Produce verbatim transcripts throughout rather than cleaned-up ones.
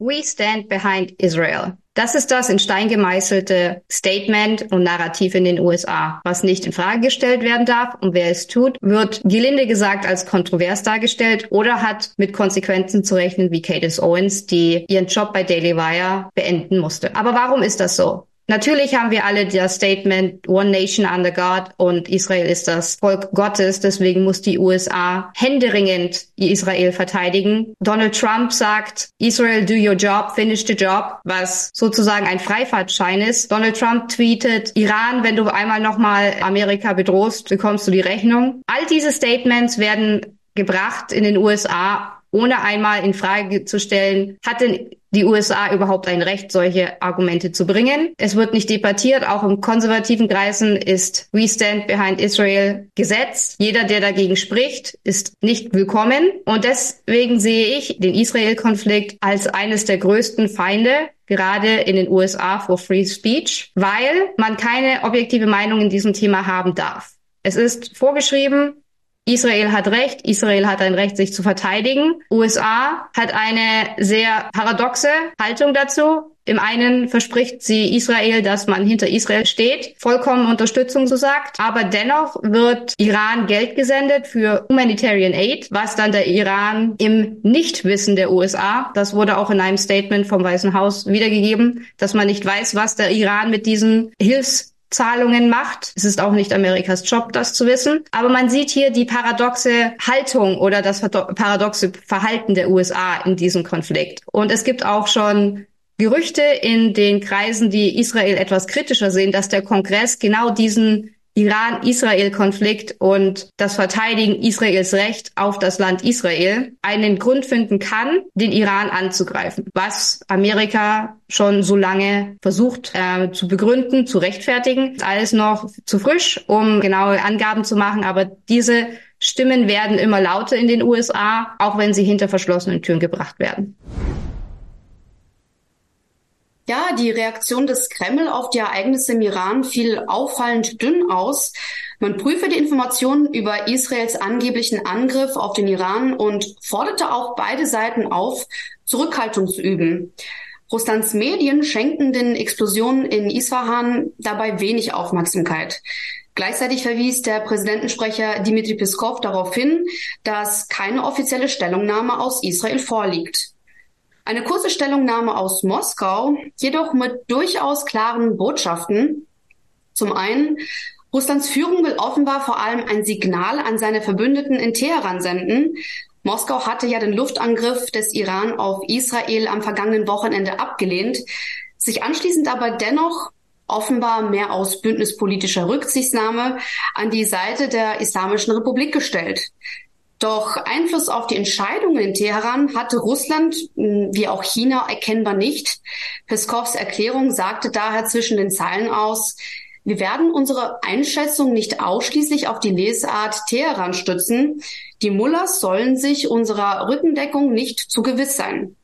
We stand behind Israel. Das ist das in Stein gemeißelte Statement und Narrativ in den U S A, was nicht in Frage gestellt werden darf. Und wer es tut, wird gelinde gesagt als kontrovers dargestellt oder hat mit Konsequenzen zu rechnen wie Candace Owens, die ihren Job bei Daily Wire beenden musste. Aber warum ist das so? Natürlich haben wir alle das Statement One Nation under God und Israel ist das Volk Gottes, deswegen muss die U S A händeringend Israel verteidigen. Donald Trump sagt, Israel do your job, finish the job, was sozusagen ein Freifahrtschein ist. Donald Trump tweetet, Iran, wenn du einmal nochmal Amerika bedrohst, bekommst du die Rechnung. All diese Statements werden gebracht in den U S A, ohne einmal in Frage zu stellen, hat denn die U S A überhaupt ein Recht, solche Argumente zu bringen? Es wird nicht debattiert. Auch in konservativen Kreisen ist We Stand Behind Israel Gesetz. Jeder, der dagegen spricht, ist nicht willkommen. Und deswegen sehe ich den Israel-Konflikt als eines der größten Feinde, gerade in den U S A for Free Speech, weil man keine objektive Meinung in diesem Thema haben darf. Es ist vorgeschrieben, Israel hat Recht, Israel hat ein Recht, sich zu verteidigen. U S A hat eine sehr paradoxe Haltung dazu. Im einen verspricht sie Israel, dass man hinter Israel steht, vollkommen Unterstützung so sagt, aber dennoch wird Iran Geld gesendet für Humanitarian Aid, was dann der Iran im Nichtwissen der U S A, das wurde auch in einem Statement vom Weißen Haus wiedergegeben, dass man nicht weiß, was der Iran mit diesen Hilfs Zahlungen macht. Es ist auch nicht Amerikas Job, das zu wissen. Aber man sieht hier die paradoxe Haltung oder das paradoxe Verhalten der U S A in diesem Konflikt. Und es gibt auch schon Gerüchte in den Kreisen, die Israel etwas kritischer sehen, dass der Kongress genau diesen Iran-Israel-Konflikt und das Verteidigen Israels Recht auf das Land Israel einen Grund finden kann, den Iran anzugreifen, was Amerika schon so lange versucht äh, zu begründen, zu rechtfertigen. Ist alles noch zu frisch, um genaue Angaben zu machen, aber diese Stimmen werden immer lauter in den U S A, auch wenn sie hinter verschlossenen Türen gebracht werden. Ja, die Reaktion des Kreml auf die Ereignisse im Iran fiel auffallend dünn aus. Man prüfe die Informationen über Israels angeblichen Angriff auf den Iran und forderte auch beide Seiten auf, Zurückhaltung zu üben. Russlands Medien schenkten den Explosionen in Isfahan dabei wenig Aufmerksamkeit. Gleichzeitig verwies der Präsidentensprecher Dmitri Peskov darauf hin, dass keine offizielle Stellungnahme aus Israel vorliegt. Eine kurze Stellungnahme aus Moskau, jedoch mit durchaus klaren Botschaften. Zum einen, Russlands Führung will offenbar vor allem ein Signal an seine Verbündeten in Teheran senden. Moskau hatte ja den Luftangriff des Iran auf Israel am vergangenen Wochenende abgelehnt, sich anschließend aber dennoch offenbar mehr aus bündnispolitischer Rücksichtnahme an die Seite der Islamischen Republik gestellt. Doch Einfluss auf die Entscheidungen in Teheran hatte Russland, wie auch China, erkennbar nicht. Peskovs Erklärung sagte daher zwischen den Zeilen aus, wir werden unsere Einschätzung nicht ausschließlich auf die Lesart Teheran stützen. Die Mullahs sollen sich unserer Rückendeckung nicht zu gewiss sein.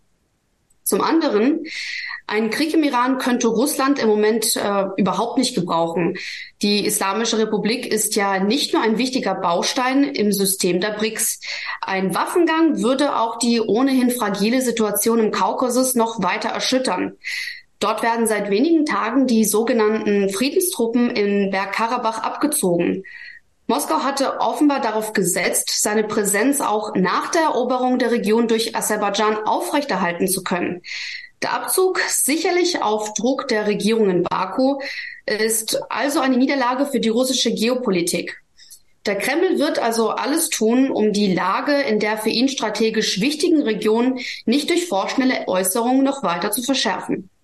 Zum anderen, ein Krieg im Iran könnte Russland im Moment äh, überhaupt nicht gebrauchen. Die Islamische Republik ist ja nicht nur ein wichtiger Baustein im System der B R I C S. Ein Waffengang würde auch die ohnehin fragile Situation im Kaukasus noch weiter erschüttern. Dort werden seit wenigen Tagen die sogenannten Friedenstruppen in Bergkarabach abgezogen. Moskau hatte offenbar darauf gesetzt, seine Präsenz auch nach der Eroberung der Region durch Aserbaidschan aufrechterhalten zu können. Der Abzug, sicherlich auf Druck der Regierung in Baku, ist also eine Niederlage für die russische Geopolitik. Der Kreml wird also alles tun, um die Lage in der für ihn strategisch wichtigen Region nicht durch vorschnelle Äußerungen noch weiter zu verschärfen.